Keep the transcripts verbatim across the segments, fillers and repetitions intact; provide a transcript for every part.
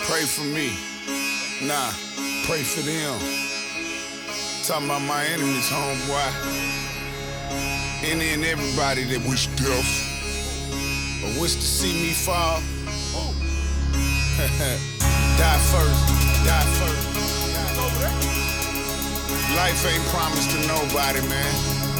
Pray for me. Nah, pray for them. Talking about my enemies, homeboy. Any and everybody that wish death or wish to see me fall. Die first, die first. Life ain't promised to nobody, man.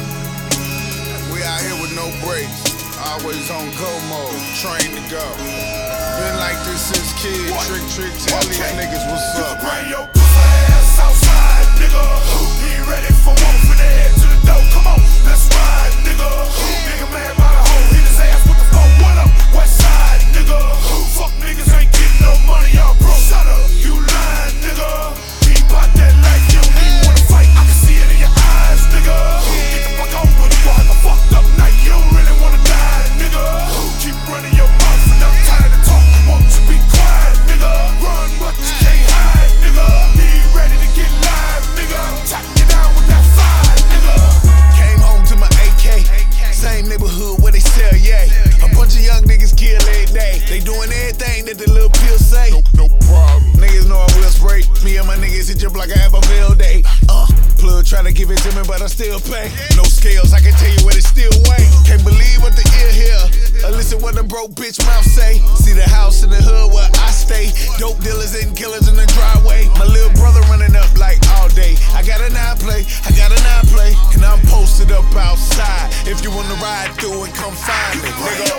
We out here with no brakes, always on go mode, trained to go. Been like this since kids. What? Trick, trick, tell okay. These niggas what's you up. Bring your pussy ass outside, nigga. Be ready for one for the head to the door. Come on, let's ride, nigga. Nigga mad by the hoe, hit his ass with the phone. What up, west side, nigga? Fuck niggas ain't getting no money, y'all broke. Shut up, you lying, nigga. Keep out that life, you don't even wanna fight. I can see it in your eyes, nigga. Get the fuck off when you go have a fucked up night. You don't really wanna die, nigga. Keep running your mouth and I'm tired of talking. Won't you be quiet, nigga? Run, but you can't hide, nigga. Be ready to get live, nigga. Tapping you down with that fire, nigga. Came home to my A K, same neighborhood where they sell yay. A bunch of young niggas kill every day. They doing everything that the little pills say. No, no problem. Niggas know I will spray. Me and my niggas hit you up like I have a field day. Uh, plug try to give it to me, but I still pay. No scales, I can tell you what it still weigh. Can't believe what the ear hear. Or listen what the broke bitch mouth say. See the house in the hood where I stay. Dope dealers and killers in the driveway. My little brother running up like all day. I got a nine play, I got a nine play, and I'm posted up outside. If you wanna ride through and come find me, nigga.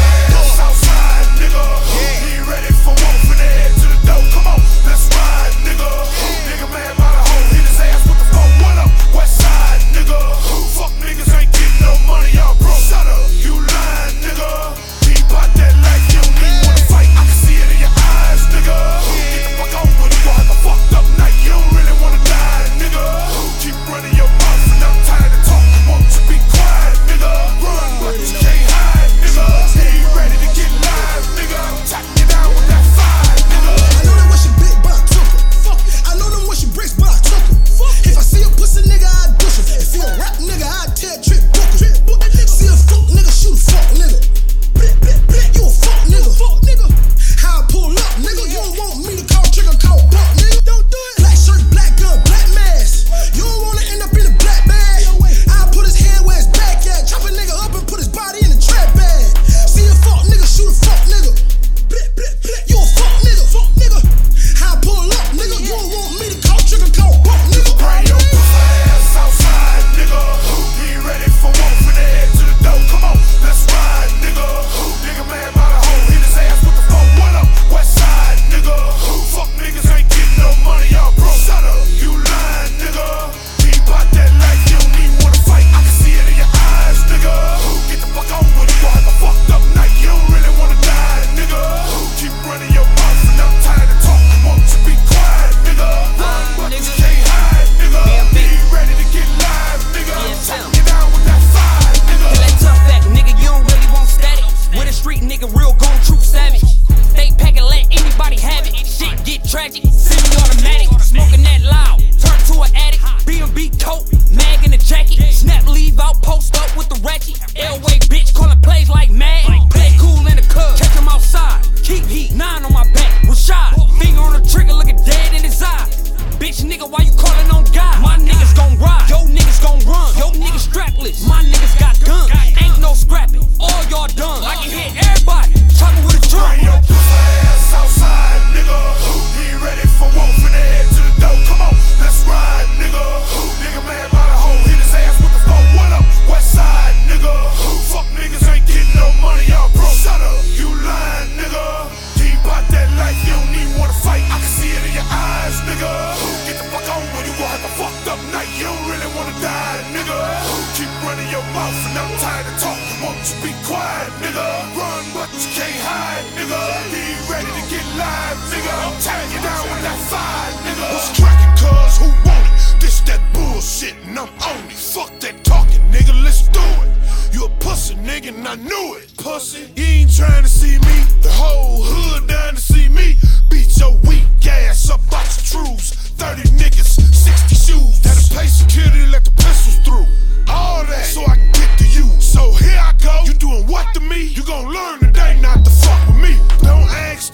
Outside, nigga. Yeah. Be ready for one for the head to the door. Come on, let's ride, nigga. Nigga mad by the hoe, hit his ass with the phone. What up, west side, nigga? Fuck niggas ain't getting no money, y'all broke. Shut up, you lying, nigga. Keep out that life, you don't even wanna fight. I can see it in your eyes, nigga. Get the fuck off when you go have a fucked up night. You don't really wanna die, nigga. Keep running your mouth and I'm tired of talking. Won't you be quiet, nigga? Run, but you can't hide, nigga. Stay ready to get live, nigga. Tapping you down with that fire, nigga. I know that when she big, but I took her. Fuck it. I know them when she bricks, but I took her. Fuck if I see a pussy nigga, I dush her. If you a rap nigga, I tear trick book her. See a fuck nigga, shoot a fuck nigga. Blit, blit, blit, you a fuck nigga. Fuck nigga. How I pull up, nigga. You don't want me to call trigger, call buck, nigga. Don't do it. Black shirt, black gun, black mask. You don't wanna end up in a black bag. I put his hand where his back at. Chop a nigga up and put his body in the trap bag. See a fuck nigga, shoot a fuck nigga. Blit, blit, blit, you a fuck nigga. Fuck nigga. How I pull up, nigga. You don't want me to call trigger, call buck, nigga. Bring your pussy ass outside, nigga. Be ready for one for the head to the door. Come on, let's ride, nigga. Nigga mad by the hoe, hit his ass with the phone. What up, west side, nigga? Fuck niggas ain't getting no money, y'all broke. Shut up, you lying, nigga. Keep out that life, you don't even wanna fight. I can see it in your eyes, nigga. Get the fuck on when you go have a fucked up night. You don't really wanna die, nigga. Keep running your mouth and I'm tired of talking. Won't you be quiet, nigga? Run, but you can't hide, nigga. Be ready to get live, nigga. Tapping you down with that fire, nigga. You that tough back, nigga, you don't really want static. With a street nigga, real gon' true savage. They pack and let anybody have it. Shit get tragic, semi-automatic. Smoking that loud, turn to an addict. B and B coat, mag in the jacket. Snap, leave out, post up with the ratchet. L-way bitch, calling plays like mad. Play cool in the club, catch him outside. Keep heat, nine on my back. Rashad, finger on the trigger, looking dead in his eye. Bitch nigga, why you calling on God? My niggas gon' ride, yo niggas gon' run. Yo niggas strapless, my niggas got guns. Ain't no scrapping, all y'all done. I can hit everybody, chopping with a drum. Bring your pussy ass outside, nigga. Be ready for one for the head to the door. Come on, let's ride, nigga. Nigga mad by the hoe, hit his ass with the phone. What up, west side, nigga? Fuck niggas ain't getting no money, y'all broke. Shut up, you lying, nigga. Keep out that life, you don't even wanna fight. I can see it in your eyes, nigga. Get the fuck on when you go have a fucked up night. You don't really wanna die, nigga. Keep running your mouth and I'm tired of talking. Won't you be quiet, nigga? Run, but you can't hide, nigga. Be ready to get live, nigga. I'm tearing you down with that fire, nigga. What's cracking, cuz? Who want it? This that bullshit and I'm on it. Fuck that talking, nigga. Let's do it. You a pussy, nigga, and I knew it. Pussy, you ain't trying to see me. The whole hood down to see me. Beat your weak ass up out your truths. thirty niggas, sixty shoes. Had to pay security, let the pistols through. All that, so I can get to you. So here I go. You doing what to me? You gon' learn today not to fuck with me. Don't ask them what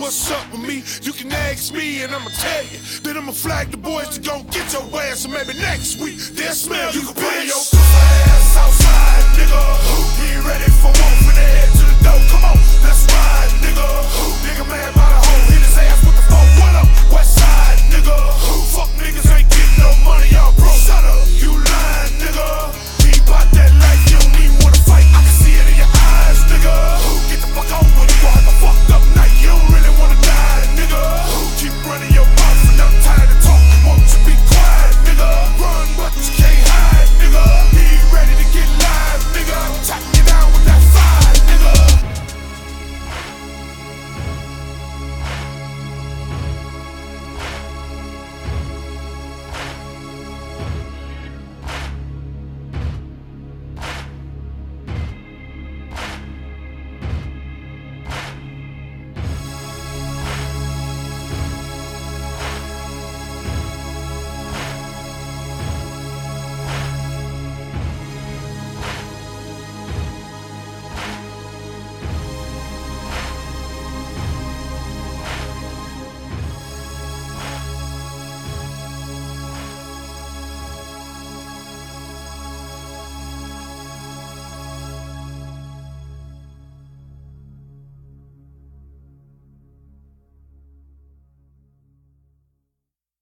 what's up with me, you can ask me and I'ma tell you. Then I'ma flag the boys to go get your ass, and maybe next week they'll smell you. You can bring your ass outside, nigga. Get ready for one for the head to the door, come on.